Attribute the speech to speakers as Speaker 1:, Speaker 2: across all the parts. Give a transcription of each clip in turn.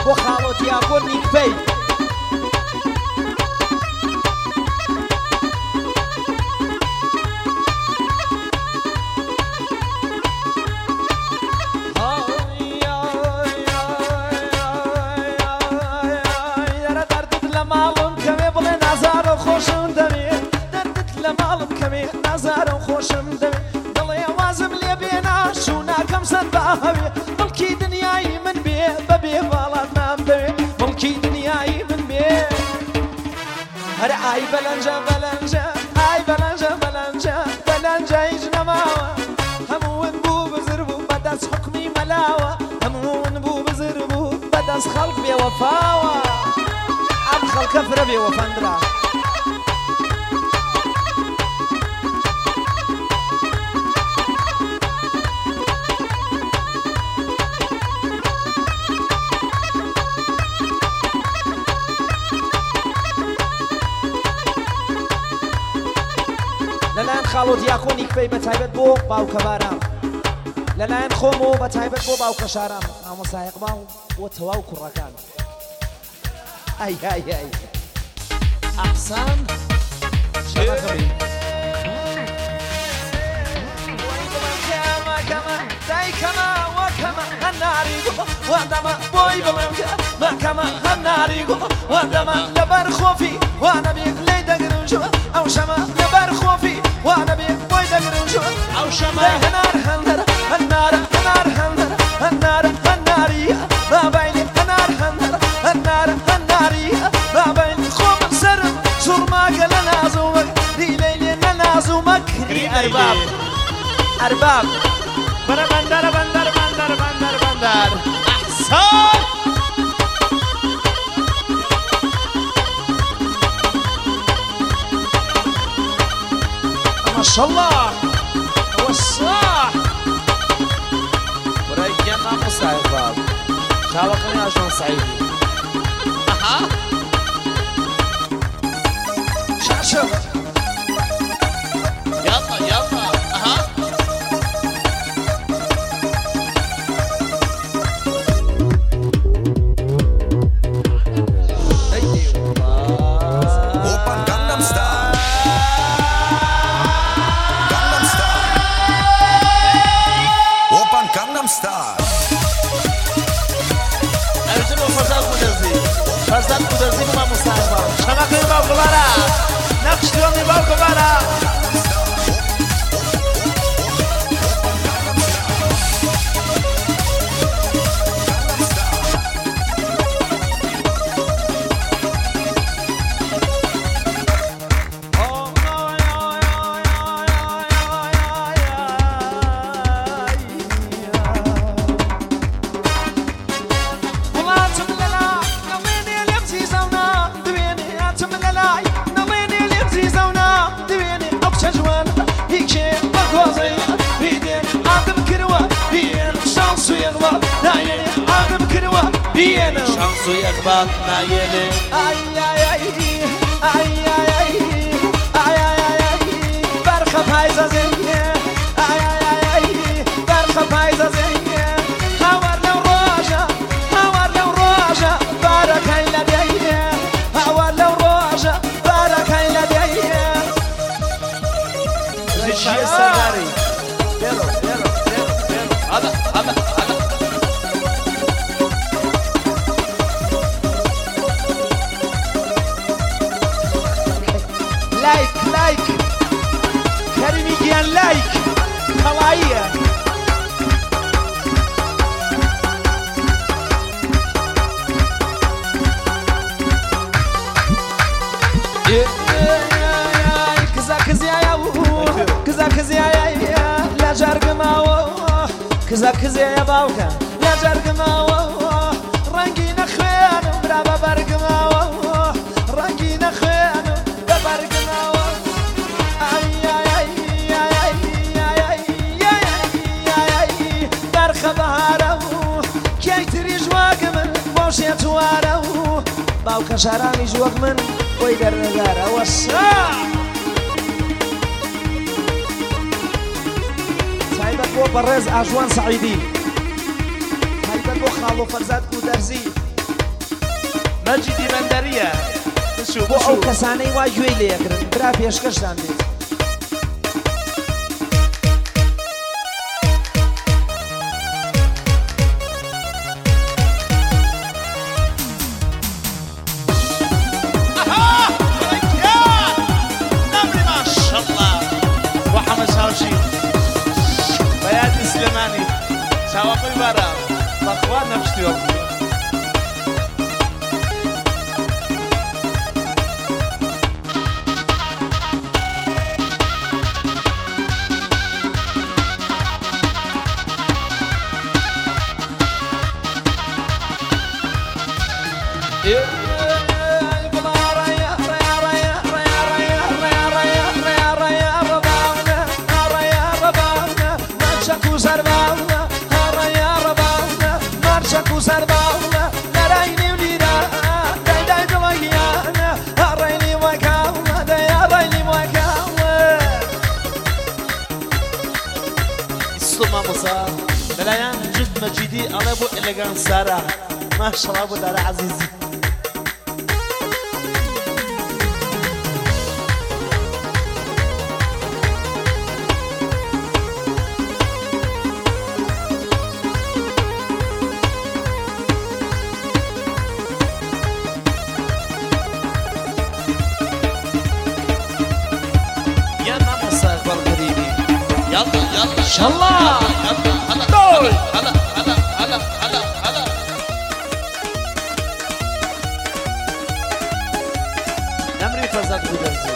Speaker 1: بۆ خاڵۆ دیاکۆ نیکپەی
Speaker 2: ملکی دنیای من بێ بەبێ باڵات نام دەوێ ملکی دنیای من بێ هەر ئای بەلەنجە بەلەنجە ئای بەلەنجە بەلەنجە بەلەنجە هیچ نەماوە هەموون بوو بزر بوو بەدەست حکمی مەلاوە هەموون بوو بزر بوو بەدەست خەڵک بێوەفاوە ئەم خەڵکە فرە بێوەفەندرا
Speaker 1: لەلایەن خاڵۆ دیاکۆنی کپەی بەتایبەت بۆ باوکەباران لەلایەن خۆمەوە بەتایبەت بۆ باوکە شاران مامۆستا ئیقباڵ بۆ تەواو کوڕەکان ئای ئای ئای
Speaker 2: ئەحسان
Speaker 1: شەڕەکەمی
Speaker 2: دایکەمە وەکەمە هەناری وەدەمە بۆی بڵێم مەکەمە هەناری وەدەمە لەبەر خۆفی وانەبێت لێ دەگرنجوە ئەو شەمە لەبەر خۆفی وانەبێت بۆی دەگرنجوە ئەو شەمە هەنار هەندەرە هەنارە هەنار هەندەرە هەنارە هەناریە بابەیلی هەنار هەندەرە هەنارە هەناریە بابەیلی خۆمە سەرم سوڕماگە لە نازومەک دیلەیلێ لە نازومەکری ئەرباب ئەرباب برا بندر بندر بندر بندر بندر احسان ما شاء الله هو الصح
Speaker 1: برای گەم مامۆستا ئیقباڵ چاوەکەی ئاژۆن سەعیدی
Speaker 2: اها شاشة يلا يلا اها
Speaker 1: فرزاد گودرزی با مصاحبه شبکه باوکوبارا نقشیانی باوکوبارا
Speaker 2: شانسو يقبض نايلي اي اي اي اي اي اي اي برخه فايزه زيه اي اي اي برخه فايزه زيه هاور لو روجه بارك لدي هاور لو روجه بارك لدي
Speaker 1: رجال سراري
Speaker 2: يلا هذا
Speaker 1: لايك كريمي جيان لايك طلعية كزا لا جرق ماو كزا يا باوكا لا جرق ماو رنقي نخوان برابا برق ماو رنقي نخوان برق ماو باوکە شارانی ژوەک من بۆی دەرنەدارە وەسا تایبەت بۆ بەڕێز ئاژوان سەعیدی تایبەت بۆ خاڵۆ فەرزاد گودەرزی
Speaker 2: مەجیدی بەندەریە
Speaker 1: بۆ ئەو کەسانەی وا گوێی لێکردن برا پێشکەشتان بێت
Speaker 2: چاوەکەی بارە بەخوا نەپشتیوە بەلایەن جد مەجیدی ئەڵێ بۆ ئێلەگان سارە ماشەڵا بۆ دارە عەزیزی یا نامەسا ئەکبەر قەریبی يلا يلا ان شاء الله يلا هلا هلا هلا هلا هلا هلا نمري فزاد بودرزي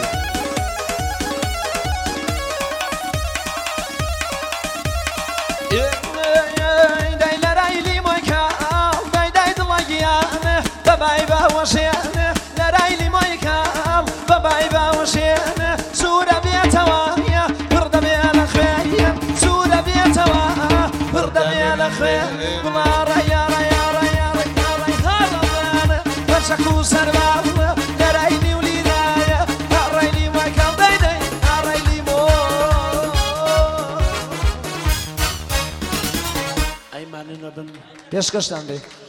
Speaker 2: داي لرايلي مايكا داي دلاجيان باباي باوشيان لرايلي مايكا باباي باوشيان سورة بيتوايا برد بيانا خيا سورة بيتوايا برد بيانا خيا بلا ريا ريا ريا ريا ريا برشكو سرباو لرايلي وليدايا رايلي مايكا داي رايلي مو أي معنى نبن بيشكشتان دي